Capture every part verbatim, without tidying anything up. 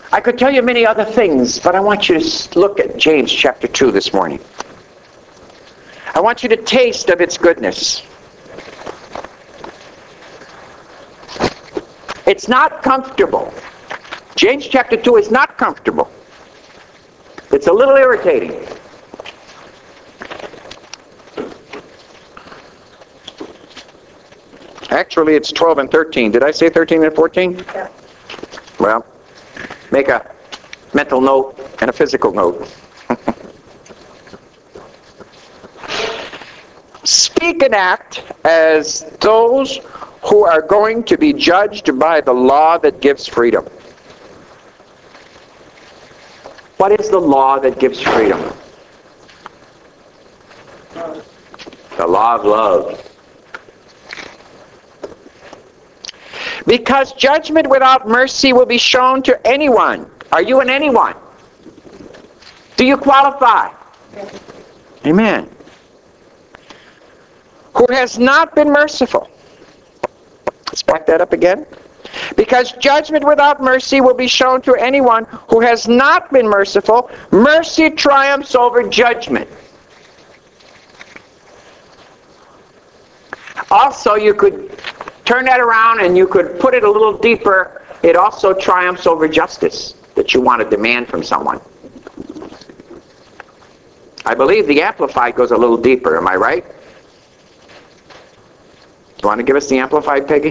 I could tell you many other things, but I want you to look at James chapter two this morning. I want you to taste of its goodness. It's not comfortable. James chapter two is not comfortable. It's a little irritating. Actually, it's twelve and thirteen. Did I say thirteen and fourteen? Yeah. Well, make a mental note and a physical note. Speak and act as those who are going to be judged by the law that gives freedom. What is the law that gives freedom? The law of love. Because judgment without mercy will be shown to anyone. Are you an anyone? Do you qualify? Yes. Amen. Who has not been merciful. Let's back that up again. Because judgment without mercy will be shown to anyone who has not been merciful. Mercy triumphs over judgment. Also, you could turn that around and you could put it a little deeper. It also triumphs over justice that you want to demand from someone. I believe the Amplified goes a little deeper. Am I right? Do you want to give us the Amplified, Peggy?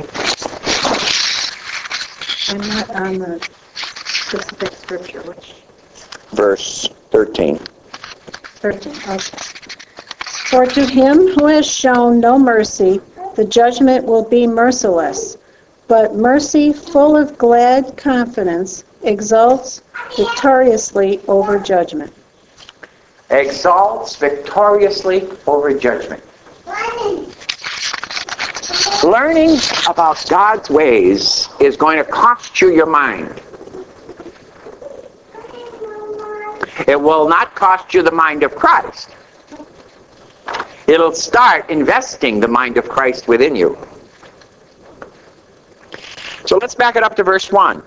I'm not on the specific scripture. Which? Verse thirteen. thirteen. Okay. For to him who has shown no mercy, the judgment will be merciless. But mercy, full of glad confidence, exalts victoriously over judgment. Exalts victoriously over judgment. Learning about God's ways is going to cost you your mind. It will not cost you the mind of Christ. It'll start investing the mind of Christ within you. So let's back it up to verse one.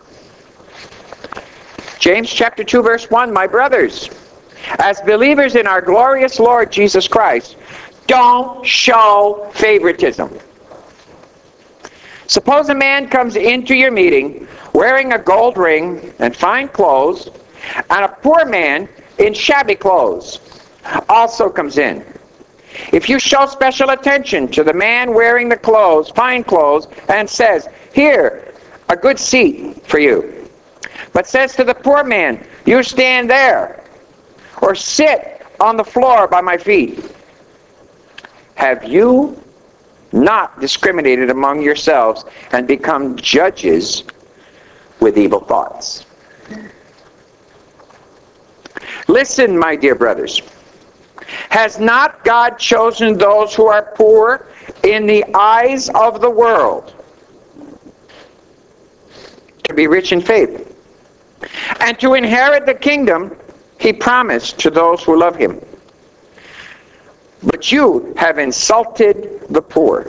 James chapter two, verse one, my brothers, as believers in our glorious Lord Jesus Christ, don't show favoritism. Suppose a man comes into your meeting wearing a gold ring and fine clothes, and a poor man in shabby clothes also comes in. If you show special attention to the man wearing the clothes, fine clothes, and says, "Here, a good seat for you," but says to the poor man, "You stand there," or "Sit on the floor by my feet," have you not discriminated among yourselves and become judges with evil thoughts? Listen, my dear brothers. Has not God chosen those who are poor in the eyes of the world to be rich in faith and to inherit the kingdom he promised to those who love him? But you have insulted the poor.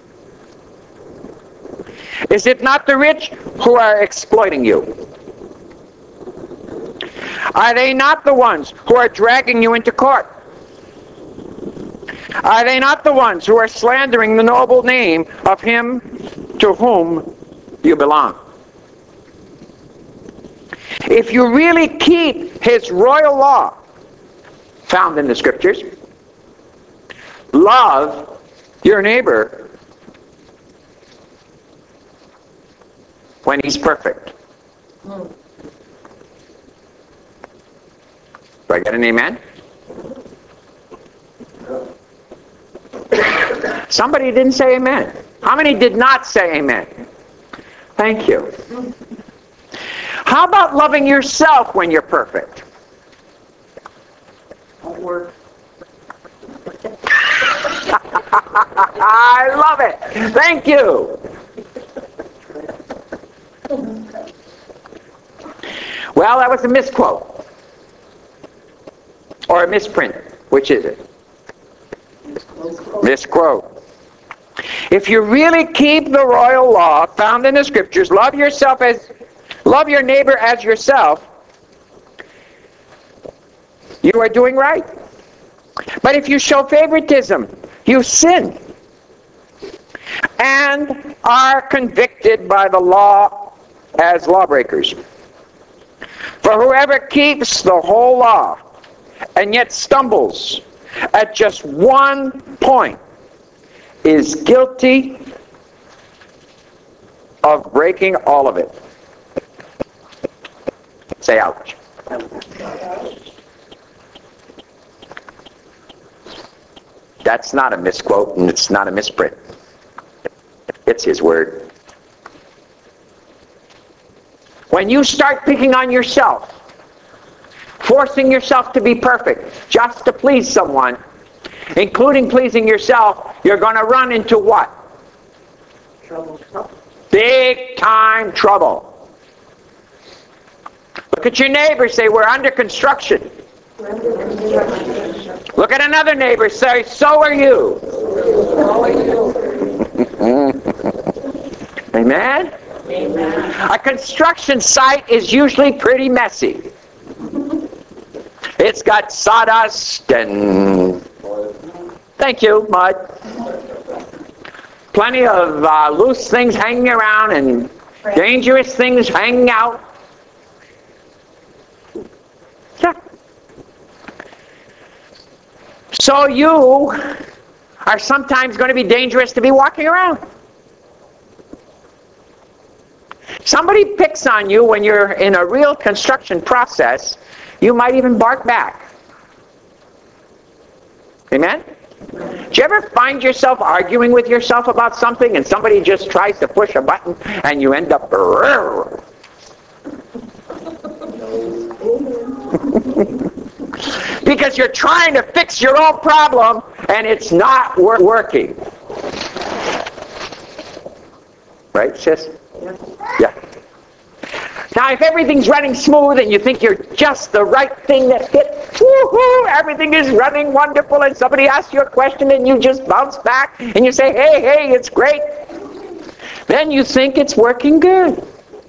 Is it not the rich who are exploiting you? Are they not the ones who are dragging you into court? Are they not the ones who are slandering the noble name of him to whom you belong? If you really keep his royal law found in the scriptures, love your neighbor when he's perfect. Do I get an amen? Somebody didn't say amen. How many did not say amen? Thank you. How about loving yourself when you're perfect? Won't work. I love it. Thank you. Well, that was a misquote. Or a misprint. Which is it? Misquote. If you really keep the royal law found in the scriptures, love yourself as love your neighbor as yourself, you are doing right. But if you show favoritism, you sin and are convicted by the law as lawbreakers. For whoever keeps the whole law and yet stumbles at just one point is guilty of breaking all of it. Say ouch. That's not a misquote, and it's not a misprint. It's his word. When you start picking on yourself, forcing yourself to be perfect just to please someone, including pleasing yourself, you're going to run into what? Trouble. Big time trouble. Look at your neighbor, say, we're under construction. Look at another neighbor, say, so are you. So are you. Amen? Amen. A construction site is usually pretty messy. It's got sawdust and, thank you, mud. Plenty of uh, loose things hanging around and dangerous things hanging out. Yeah. So you are sometimes going to be dangerous to be walking around. Somebody picks on you when you're in a real construction process, you might even bark back. Amen? Do you ever find yourself arguing with yourself about something and somebody just tries to push a button and you end up because you're trying to fix your own problem and it's not wor- working. Right, sis? Yeah. Now, if everything's running smooth and you think you're just the right thing that fits, woohoo, everything is running wonderful, and somebody asks you a question and you just bounce back and you say, hey, hey, it's great, then you think it's working good.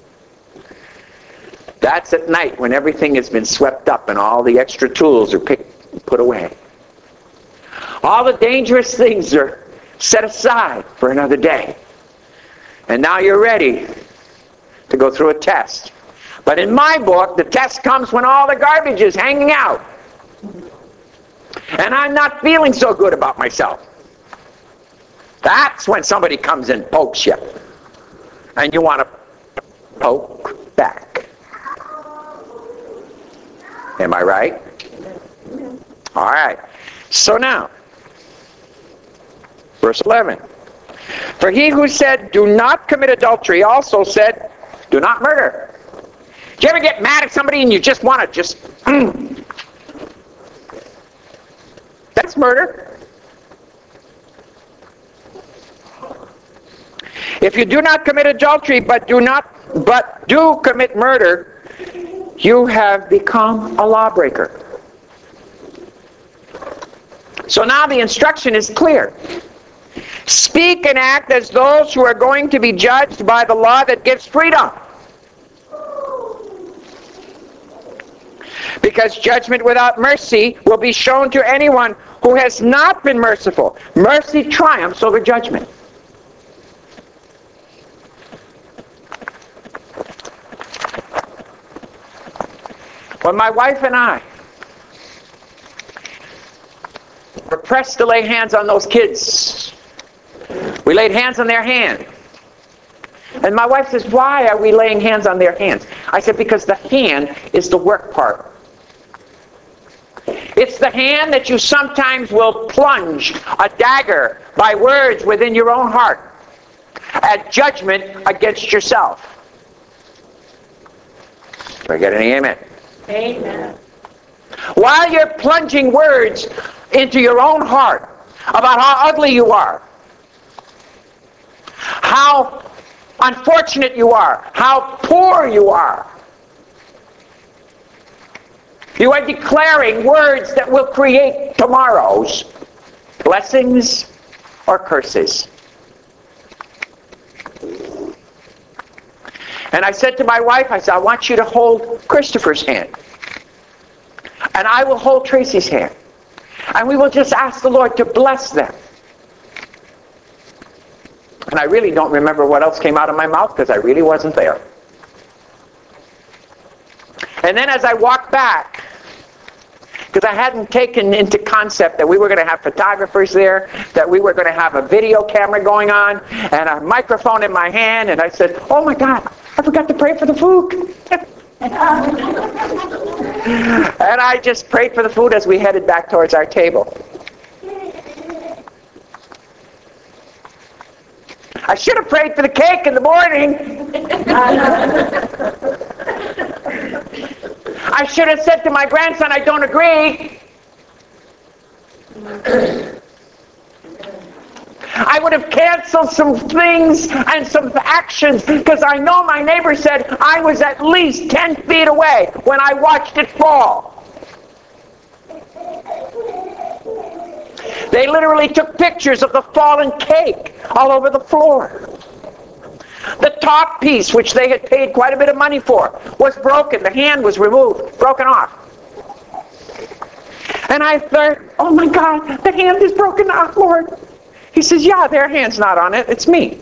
That's at night when everything has been swept up and all the extra tools are picked, put away. All the dangerous things are set aside for another day. And now you're ready to go through a test. But in my book, the test comes when all the garbage is hanging out. And I'm not feeling so good about myself. That's when somebody comes and pokes you. And you want to poke back. Am I right? All right. So now, verse eleven. For he who said, do not commit adultery, also said, do not murder. Do you ever get mad at somebody and you just want to just... Mm, that's murder. If you do not commit adultery, but do not, but do commit murder, you have become a lawbreaker. So now the instruction is clear. Speak and act as those who are going to be judged by the law that gives freedom. Because judgment without mercy will be shown to anyone who has not been merciful. Mercy triumphs over judgment. When my wife and I were pressed to lay hands on those kids, we laid hands on their hand. And my wife says, why are we laying hands on their hands? I said, because the hand is the work part. It's the hand that you sometimes will plunge a dagger by words within your own heart at judgment against yourself. Do I get any amen? Amen. While you're plunging words into your own heart about how ugly you are, how unfortunate you are, how poor you are, you are declaring words that will create tomorrow's blessings or curses. And I said to my wife, I said, I want you to hold Christopher's hand. And I will hold Tracy's hand. And we will just ask the Lord to bless them. And I really don't remember what else came out of my mouth because I really wasn't there. And then as I walked back, because I hadn't taken into concept that we were going to have photographers there, that we were going to have a video camera going on, and a microphone in my hand, and I said, oh my God, I forgot to pray for the food. And I just prayed for the food as we headed back towards our table. I should have prayed for the cake in the morning. I should have said to my grandson, I don't agree. I would have canceled some things and some actions because I know my neighbor said I was at least ten feet away when I watched it fall. They literally took pictures of the fallen cake all over the floor. The top piece, which they had paid quite a bit of money for, was broken. The hand was removed, broken off. And I thought, oh my God, the hand is broken off, Lord. He says, yeah, their hand's not on it, it's me.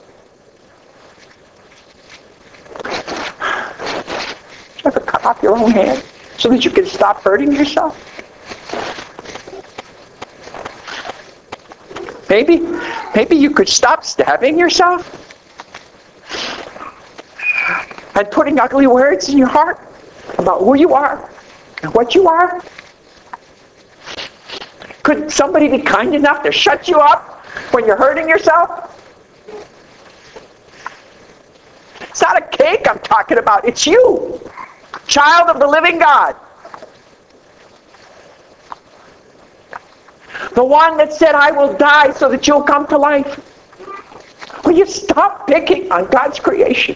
You ever cut off your own hand so that you can stop hurting yourself? Maybe, maybe you could stop stabbing yourself and putting ugly words in your heart about who you are and what you are. Could somebody be kind enough to shut you up when you're hurting yourself? It's not a cake I'm talking about. It's you, child of the living God. The one that said, I will die so that you'll come to life. Will you stop picking on God's creation?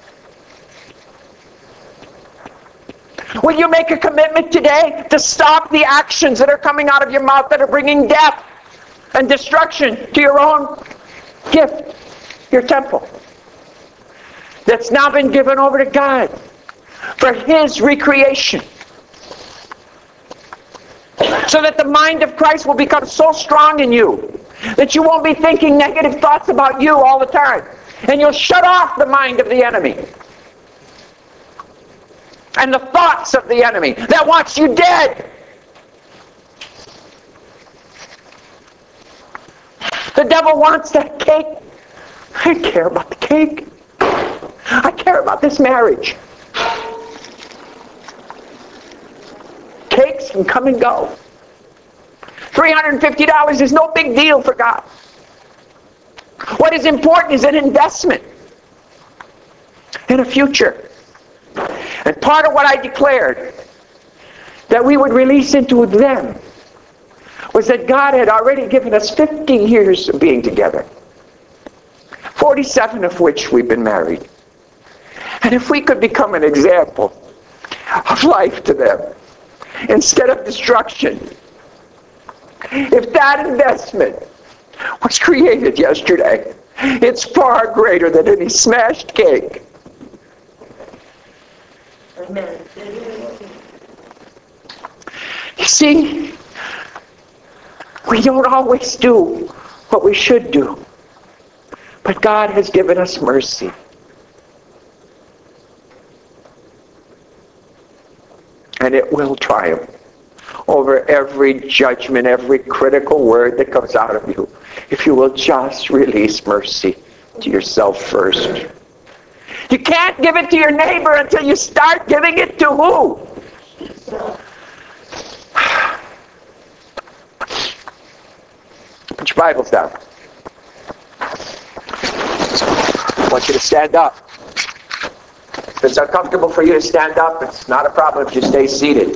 Will you make a commitment today to stop the actions that are coming out of your mouth that are bringing death and destruction to your own gift, your temple, that's now been given over to God for His recreation, so that the mind of Christ will become so strong in you that you won't be thinking negative thoughts about you all the time, and you'll shut off the mind of the enemy and the thoughts of the enemy that wants you dead. The devil wants that cake. I don't care about the cake. I care about this marriage. Cakes can come and go. three hundred fifty dollars is no big deal for God. What is important is an investment in a future. And part of what I declared that we would release into them was that God had already given us fifty years of being together, forty-seven of which we've been married. And if we could become an example of life to them instead of destruction, if that investment was created yesterday, it's far greater than any smashed cake. Amen. You see, we don't always do what we should do, but God has given us mercy. And it will triumph over every judgment, every critical word that comes out of you, if you will just release mercy to yourself first. You can't give it to your neighbor until you start giving it to who? Put your Bibles down. I want you to stand up. If it's uncomfortable for you to stand up, it's not a problem if you stay seated.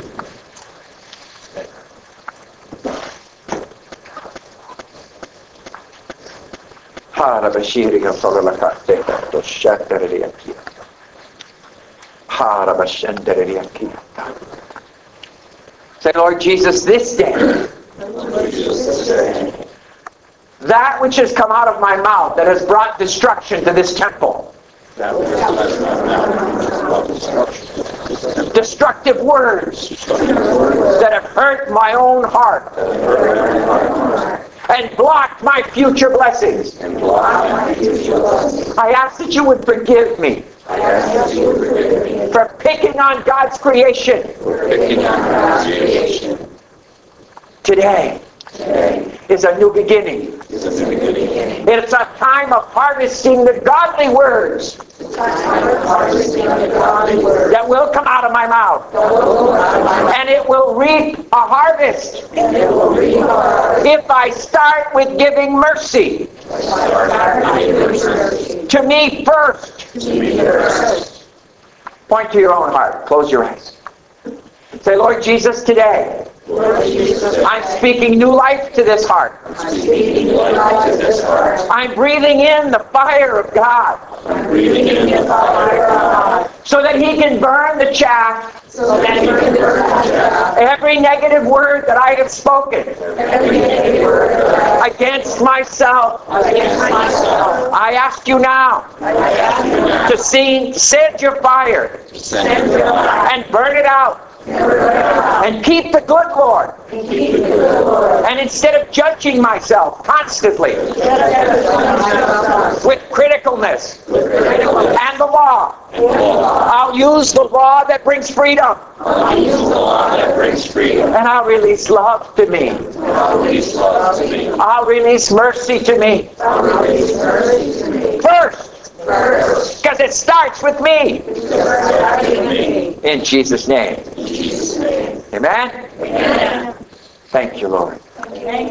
Say, Lord Jesus, this day, that which has come out of my mouth that has brought destruction to this temple, Destructive words that have hurt my own heart and blocked my future blessings. I ask that you would forgive me for picking on God's creation. Today is a new beginning. It's a time of harvesting the godly words that will come out of my mouth. And it will reap a harvest if I start with giving mercy to me first. Point to your own heart. Close your eyes. Say, Lord Jesus, today I'm speaking new life to this heart. I'm breathing in the fire of God so that He can burn the chaff. Every negative word that I have spoken against myself, I ask you now to see, send your fire and burn it out. And keep the good, Lord. And instead of judging myself constantly with criticalness and the law, I'll use the law that brings freedom. And I'll release love to me. I'll release mercy to me. First. Because it starts with me. In Jesus' name. Amen? Thank you, Lord.